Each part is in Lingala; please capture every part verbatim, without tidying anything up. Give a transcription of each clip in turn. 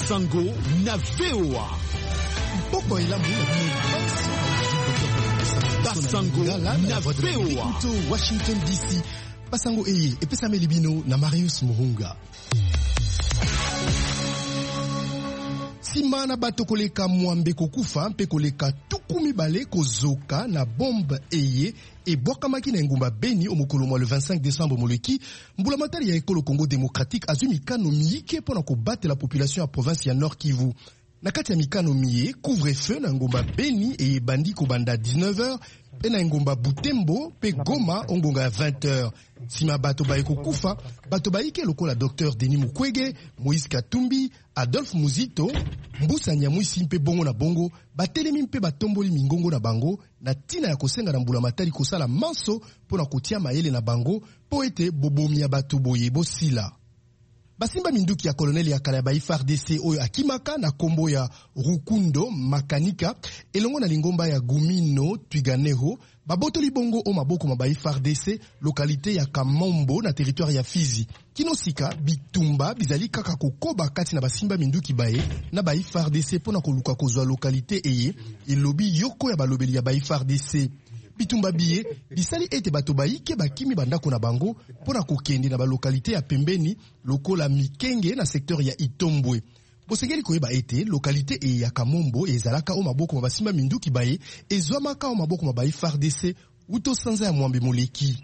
Basango na V O A. Poko ila mou Basango na V O A. Washington D C. Basango eye epesa melibino na Marius Muhunga. Sima na bato koleka mwambe kokufa mpe koleka tukumi bale kozoka na bombe eye et bokamaki na ngumba Beni omokolo mwa le vingt-cinq décembre moleki mbula matari ya ekolo Congo démocratique azwi mikano miyike pona kobatela la population ya province ya Nord Kivu. Na kati ya mikano miye couvre-feu na ngumba Beni e bandi kobanda dix-neuf heures pe na ngumba Butembo pe Goma ongonga ya vingt heures. Sima bato ba ekokufa bato ba ike lokola docteur Denis Mukwege, Moïse Katumbi, Adolphe Muzito, Mbusa Nyamwisi mpe bongo na bongo batelemi mpe batomboli mingongo na bango na tina ya kosenga na mbula matari kosala manso pona kotia mayele na bango po ete bobomi ya bato boye bosila. Basimba minduki ya koloneli ya kala ya ba F A R D C oyo akimaka na kombo ya Rukundo Makanika elongo na lingomba ya Gumino Twiganeho babotoli bongo o maboko ma ba F A R D C lokalité ya Kamombo na territoire ya Fizi. Kinosika bitumba bizali kaka kokoba kati na basimba minduki bae na ba F A R D C pona koluka kozwa lokalité eye elobi yoko ya balobeli ya ba F A R D C. Bitumba biye bisali ete bato baike bakimi bandako na bango pona kokende na ba lokalité ya pembeni lokola Mikenge na secteur ya Itombwe. Bosengeli koyeba ete lokalité e ya Kamombo ezalaka o maboko ma basimba minduki bae ezwamaka o maboko ma ba F A R D C uto sanza ya mwambe moleki.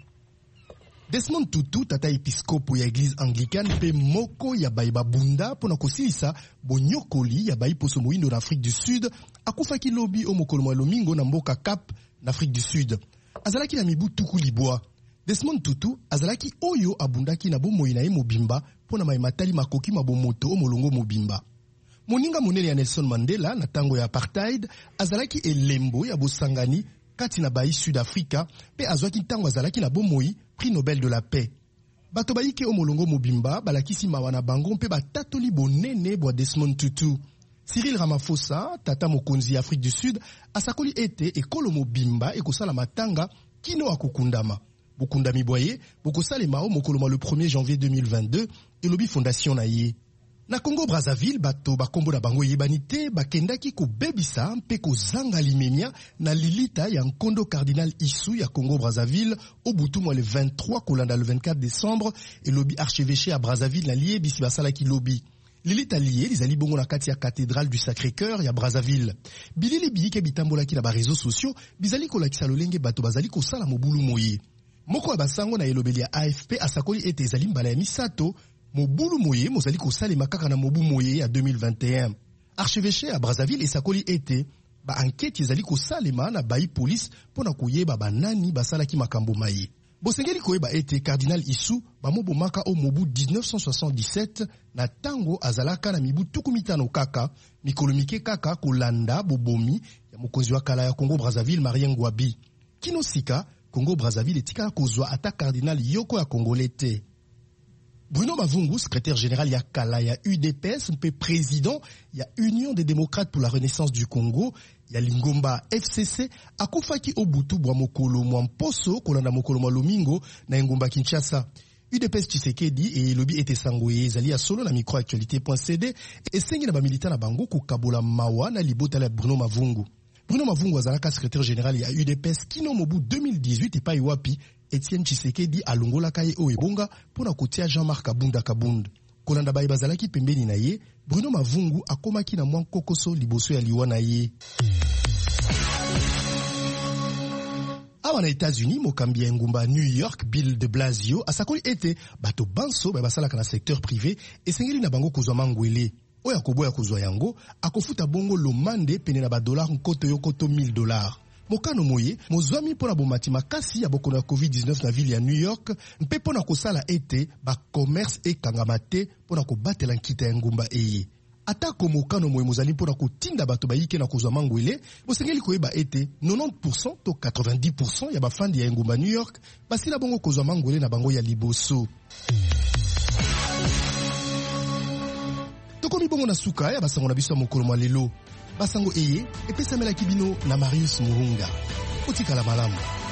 Desmond Tutu tata episkopo ya église anglicane pe moko ya baiba bunda pona kosilisa bonyokoli ya baiposo moindo na Afrique du Sud akufaki lobi o mokolo mwa lomingo na mboka Cap na Afrique du Sud. Azalaki na mibu tuku libwa. Desmond Tutu azalaki oyo abundaki na bomoi na ye mobimba pona maimatali makoki mabomoto o molongo mobimba. Moninga monene ya Nelson Mandela na tango ya apartheid azalaki elembo ya bosangani kati na bai Sud Africa pe azwaki tango azalaki na bomoi prix Nobel de la paix. Bato baike o molongo mobimba balakisi mawa na bango mpe batatoli bonene bwa Desmond Tutu. Cyril Ramaphosa, tata mokonzi Afrique du Sud, asakoli ete ekolo mobimba ekosala matanga kino akokundama. Bokundami boye, bokosale mao mokoloma le premier janvier deux mille vingt-deux, elobi fondation na ye. Na Congo Brazzaville, bato bakombo na bango yebanite, bakendaki ko bebisa mpe ko zanga limemia na lilita ya nkondo cardinal Issou ya Congo Brazzaville au butu mwa le vingt-trois kolanda le vingt-quatre décembre, elobi archevêché à Brazzaville na liye bisi basala ki lobi. Lilita liye lizali bongo na kati ya cathédrale du Sacré-Cœur ya Brazzaville. Bilili biyike bitambola ki na ba réseaux sociaux, bizali kolakisa lolenge bato bazali kosala mobulu moye. Moko ya basango na elobeli ya A F P asakoli ete ezali mbala ya misato, mobulu moye mozali kosalema kaka na mobu moye ya deux mille vingt et un. Archevêché à Brazzaville esakoli ete ba enquête ezali kosalema na bai police pona koyeba banani basalaki makambo maye. Bosengeli koyeba ete cardinal Issou bamobomaka o mobu dix-neuf cent soixante-dix-sept na tango azalaka na mibu tukumitano kaka mikolo mike kaka kolanda bobomi ya mokonzi wa kala ya Congo Brazzaville Marien Ngouabi. Kinosika Congo Brazzaville etika kozwa ata cardinal yoko ya Congolais. Bruno Mavungu, secrétaire général ya kala ya U D P S mpe président ya Union des démocrates pour la renaissance du Congo ya Lingomba F C C akufaki obutu bwa mokolo mwa mposo kolanda mokolo mwa lomingo na Ngomba Kinshasa. U D P S Tshisekedi e lobi ete sangoye ezali ya solo na microactualité.cd esengi na bamilita na bango kokabola mawa na libota la Bruno Mavungu. Bruno Mavungu azalaka secrétaire général ya U D P S kino mobu deux mille dix-huit epai wapi Etienne Tshisekedi alongolaka ye o ebonga pona kotia Jean-Marc Kabunda Kabunda. Kolanda baye bazalaki pembeni na ye, Bruno Mavungu akomaki na mwa kokoso liboso ya liwa na ye. Awa na États-Unis, mokambi ya ngumba New York, Bill de Blasio, asakoli ete bato banso ba basalaka na secteur privé esengeli na bango kozwa mangwele. Oya koboya kozwa yango, akofuta bongo lomande pene na ba dollar nkoto yokoto mille dollars. Mokano moye, mozwami pona bomati makasi ya bokono ya covid dix-neuf na ville ya New York, mpe pona kosala ete ba commerce e kangamate pona kobatela nkita ya ngumba eye. Atako mokano moye mozali pona kotinda bato bayike na kozwa mangwele, bosengeli koyeba ete quatre-vingt-dix pour cent to quatre-vingt-dix pour cent ya bafandi ya ngumba New York basila bongo kozwa mangwele na bango ya liboso. Tokomi bongo na suka ya basango na biso ya mokolo mwa lelo. Basango eye epesamela kibino na Marius Muhunga. Otikala malamu.